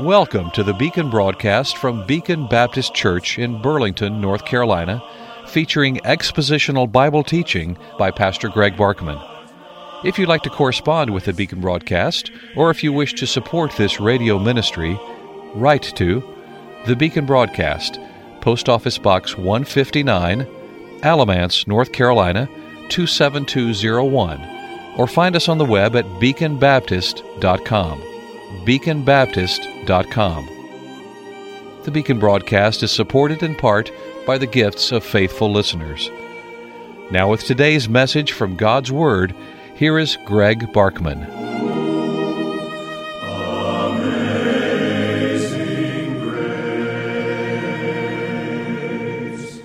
Welcome to the Beacon broadcast from Beacon Baptist Church in Burlington, North Carolina, featuring expositional Bible teaching by Pastor Greg Barkman. If you'd like to correspond with the Beacon broadcast, or if you wish to support this radio ministry, write to the Beacon Broadcast, Post Office Box 159, Alamance, North Carolina 27201, or find us on the web at beaconbaptist.com. beaconbaptist.com. The Beacon broadcast is supported in part by the gifts of faithful listeners. Now with today's message from God's Word, here is Greg Barkman. Amazing Grace.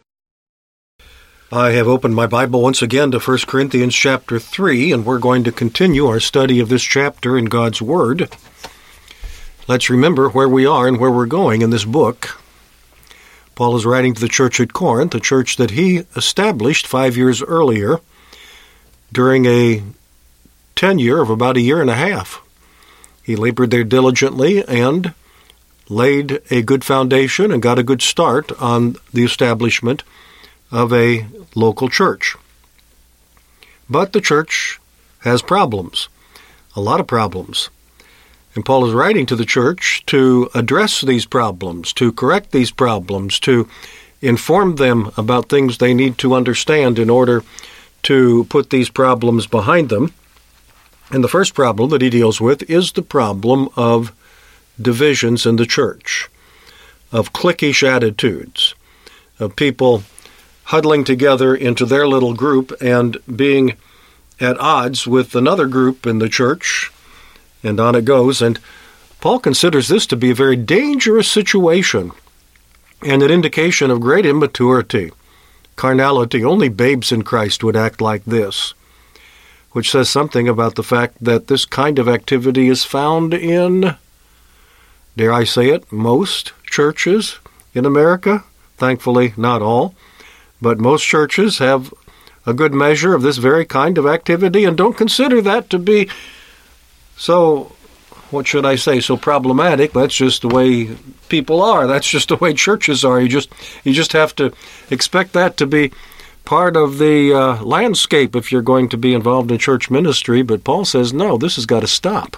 I have opened my Bible once again to 1 Corinthians chapter 3, and we're going to continue our study of this chapter in God's Word. Let's remember where we are and where we're going in this book. Paul is writing to the church at Corinth, a church that he established 5 years earlier during a tenure of about a year and a half. He labored there diligently and laid a good foundation and got a good start on the establishment of a local church. But the church has problems, a lot of problems. And Paul is writing to the church to address these problems, to correct these problems, to inform them about things they need to understand in order to put these problems behind them. And the first problem that he deals with is the problem of divisions in the church, of cliquish attitudes, of people huddling together into their little group and being at odds with another group in the church, and on it goes. And Paul considers this to be a very dangerous situation and an indication of great immaturity, carnality. Only babes in Christ would act like this, which says something about the fact that this kind of activity is found in, dare I say it, most churches in America. Thankfully, not all. But most churches have a good measure of this very kind of activity and don't consider that to be so, what should I say, so problematic. That's just the way people are. That's just the way churches are. You just have to expect that to be part of the landscape if you're going to be involved in church ministry. But Paul says, no, this has got to stop.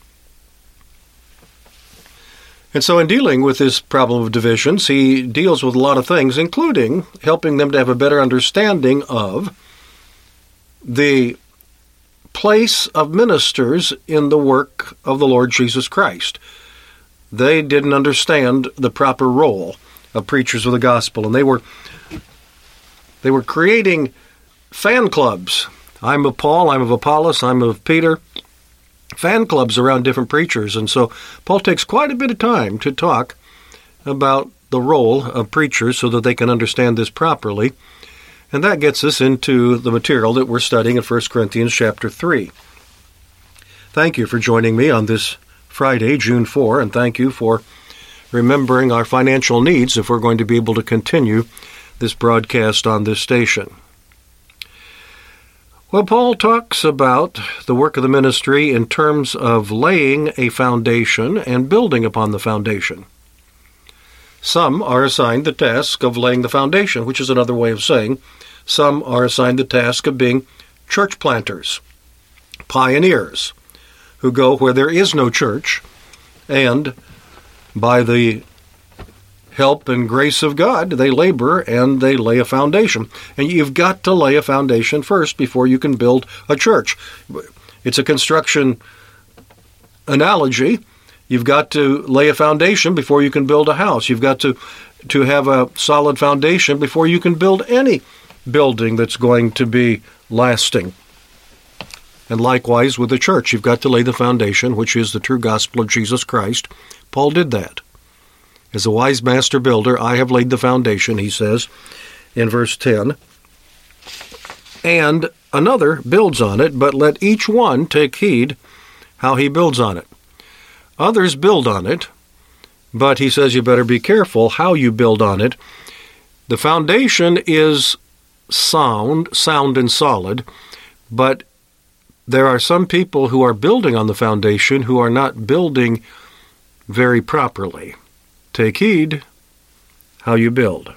And so in dealing with this problem of divisions, he deals with a lot of things, including helping them to have a better understanding of the place of ministers in the work of the Lord Jesus Christ. They didn't understand the proper role of preachers of the gospel, and they were creating fan clubs. I'm of Paul, I'm of Apollos, I'm of Peter. Fan clubs around different preachers. And so Paul takes quite a bit of time to talk about the role of preachers so that they can understand this properly. And that gets us into the material that we're studying in 1 Corinthians chapter 3. Thank you for joining me on this Friday, June 4, and thank you for remembering our financial needs if we're going to be able to continue this broadcast on this station. Well, Paul talks about the work of the ministry in terms of laying a foundation and building upon the foundation. Some are assigned the task of laying the foundation, which is another way of saying some are assigned the task of being church planters, pioneers, who go where there is no church, and by the help and grace of God, they labor and they lay a foundation. And you've got to lay a foundation first before you can build a church. It's a construction analogy. You've got to lay a foundation before you can build a house. You've got to have a solid foundation before you can build any building that's going to be lasting. And likewise with the church, you've got to lay the foundation, which is the true gospel of Jesus Christ. Paul did that. As a wise master builder, I have laid the foundation, he says in verse 10. And another builds on it, but let each one take heed how he builds on it. Others build on it, but he says you better be careful how you build on it. The foundation is sound and solid, but there are some people who are building on the foundation who are not building very properly. Take heed how you build.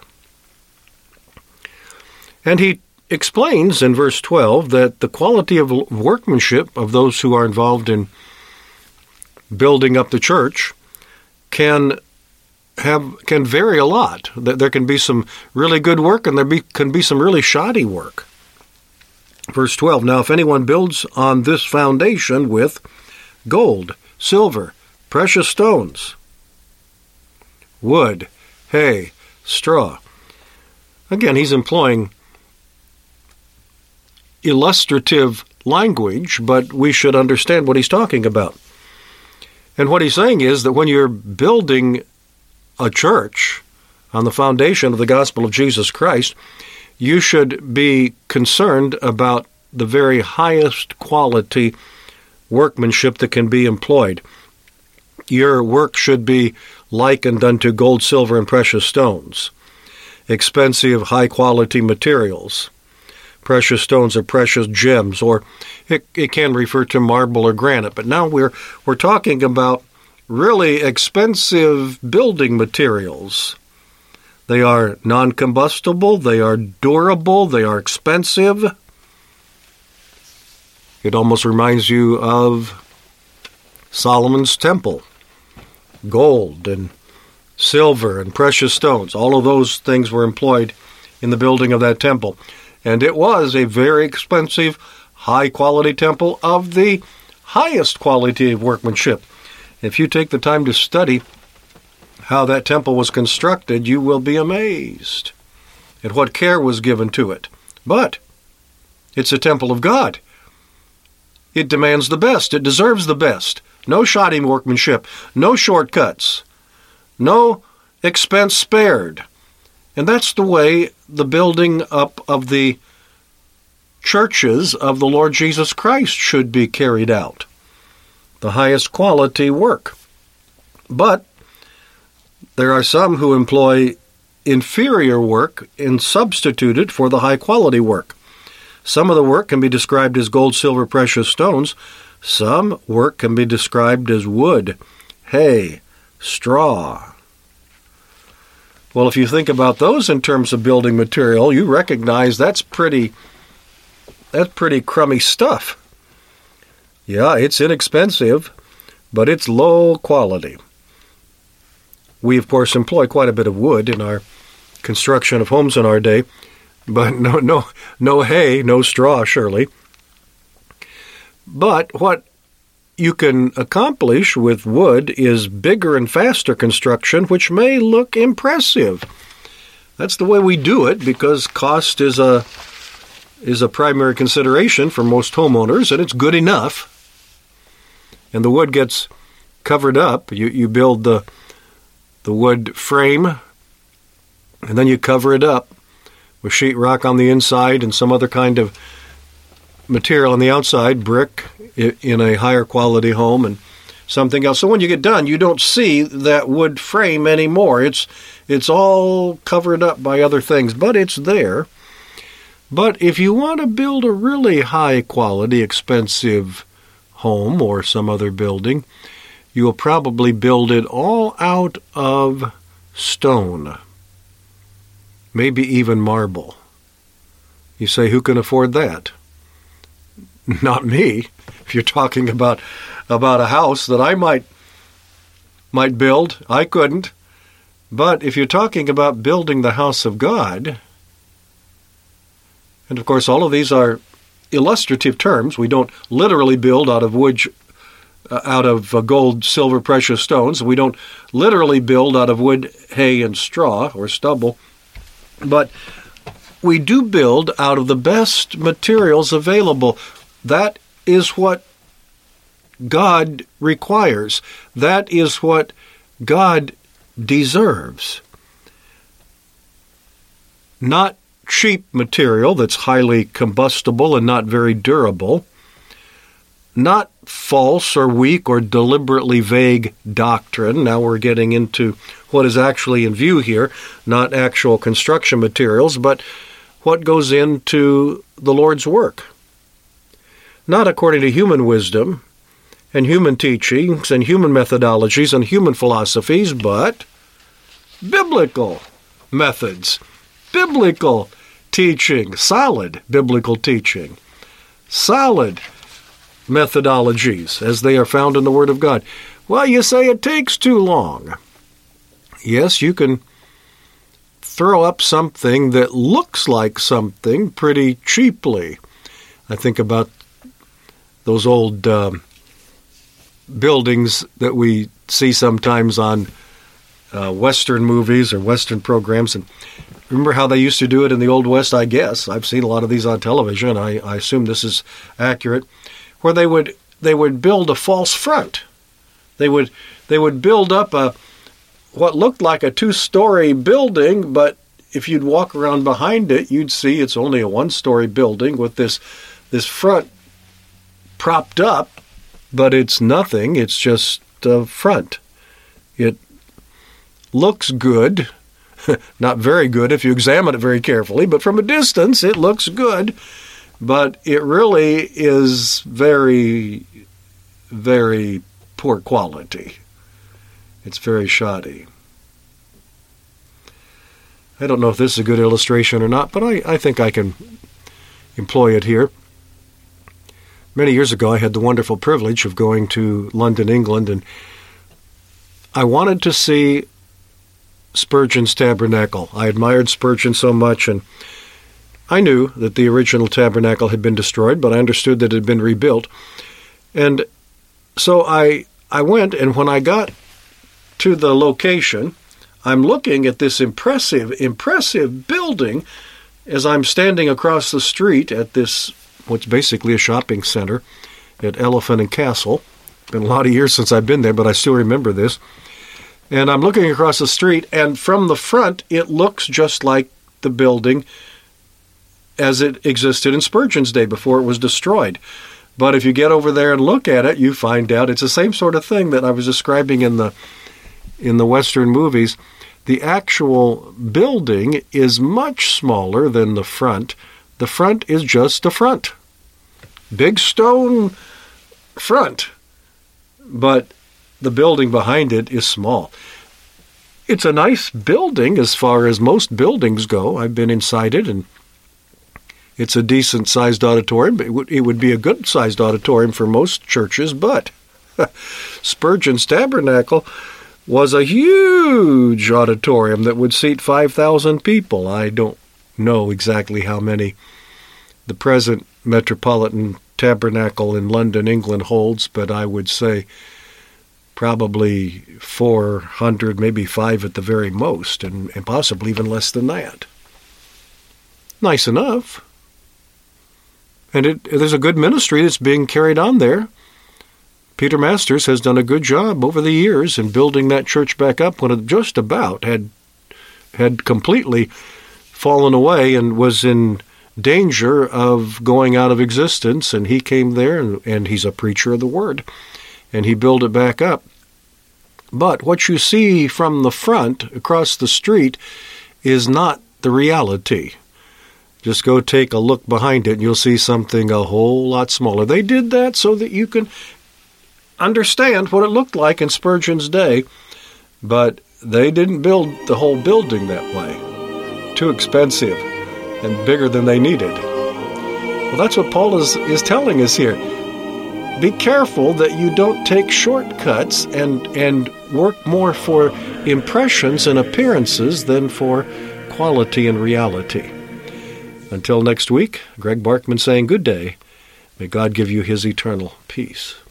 And he explains in verse 12 that the quality of workmanship of those who are involved in building up the church can vary a lot. There can be some really good work and can be some really shoddy work. Verse 12, now if anyone builds on this foundation with gold, silver, precious stones, wood, hay, straw. Again, he's employing illustrative language, but we should understand what he's talking about. And what he's saying is that when you're building a church on the foundation of the gospel of Jesus Christ, you should be concerned about the very highest quality workmanship that can be employed. Your work should be likened unto gold, silver, and precious stones, expensive, high-quality materials. Precious stones are precious gems, or it can refer to marble or granite. But now we're talking about really expensive building materials. They are non-combustible, they are durable, they are expensive. It almost reminds you of Solomon's temple. Gold and silver and precious stones, all of those things were employed in the building of that temple. And it was a very expensive, high-quality temple of the highest quality of workmanship. If you take the time to study how that temple was constructed, you will be amazed at what care was given to it. But it's a temple of God. It demands the best. It deserves the best. No shoddy workmanship, no shortcuts, no expense spared. And that's the way the building up of the churches of the Lord Jesus Christ should be carried out. The highest quality work. But there are some who employ inferior work and substitute it for the high quality work. Some of the work can be described as gold, silver, precious stones. Some work can be described as wood, hay, straw. Well, if you think about those in terms of building material, you recognize that's pretty crummy stuff. Yeah, it's inexpensive, but it's low quality. We, of course, employ quite a bit of wood in our construction of homes in our day, but no hay, no straw, surely. But what you can accomplish with wood is bigger and faster construction, which may look impressive. That's the way we do it because cost is a primary consideration for most homeowners, and it's good enough. And the wood gets covered up. You build the wood frame, and then you cover it up with sheetrock on the inside and some other kind of material on the outside, brick in a higher quality home and something else. So when you get done, you don't see that wood frame anymore. It's all covered up by other things, but it's there. But if you want to build a really high quality, expensive home or some other building, you will probably build it all out of stone, maybe even marble. You say, who can afford that? Not me. If you're talking about a house that I might build, I couldn't. But if you're talking about building the house of God, and of course all of these are illustrative terms. We don't literally build out of wood, out of gold, silver, precious stones. We don't literally build out of wood, hay, and straw or stubble. But we do build out of the best materials available. That is what God requires. That is what God deserves. Not cheap material that's highly combustible and not very durable. Not false or weak or deliberately vague doctrine. Now we're getting into what is actually in view here, not actual construction materials, but what goes into the Lord's work. Not according to human wisdom and human teachings and human methodologies and human philosophies, but biblical methods, biblical teaching, solid biblical teaching, solid methodologies as they are found in the Word of God. Well, you say it takes too long. Yes, you can throw up something that looks like something pretty cheaply. I think about those old buildings that we see sometimes on Western movies or Western programs. And remember how they used to do it in the Old West, I guess. I've seen a lot of these on television. I assume this is accurate. Where they would build a false front. They would build up what looked like a 2-story building, but if you'd walk around behind it, you'd see it's only a 1-story building with this front propped up, but it's nothing. It's just a front. It looks good, not very good if you examine it very carefully, but from a distance it looks good, but it really is very, very poor quality. It's very shoddy. I don't know if this is a good illustration or not, but I think I can employ it here. Many years ago, I had the wonderful privilege of going to London, England, and I wanted to see Spurgeon's tabernacle. I admired Spurgeon so much, and I knew that the original tabernacle had been destroyed, but I understood that it had been rebuilt. And so I went, and when I got to the location, I'm looking at this impressive building as I'm standing across the street at this, what's basically a shopping center at Elephant and Castle. It's been a lot of years since I've been there, but I still remember this. And I'm looking across the street, and from the front, it looks just like the building as it existed in Spurgeon's day before it was destroyed. But if you get over there and look at it, you find out it's the same sort of thing that I was describing in the Western movies. The actual building is much smaller than the front. The front is just a front. Big stone front. But the building behind it is small. It's a nice building as far as most buildings go. I've been inside it, and it's a decent-sized auditorium. It would be a good-sized auditorium for most churches, but Spurgeon's Tabernacle was a huge auditorium that would seat 5,000 people. I don't know exactly how many the present Metropolitan Tabernacle in London, England holds, but I would say probably 400, maybe 5 at the very most, and possibly even less than that. Nice enough. And there's a good ministry that's being carried on there. Peter Masters has done a good job over the years in building that church back up when it just about had completely fallen away and was in danger of going out of existence. And he came there, and he's a preacher of the Word, and he built it back up. But what you see from the front across the street is not the reality. Just go take a look behind it, and you'll see something a whole lot smaller. They did that so that you can understand what it looked like in Spurgeon's day, but they didn't build the whole building that way. Too expensive and bigger than they needed. Well, that's what Paul is telling us here. Be careful that you don't take shortcuts and work more for impressions and appearances than for quality and reality. Until next week, Greg Barkman saying good day. May God give you his eternal peace.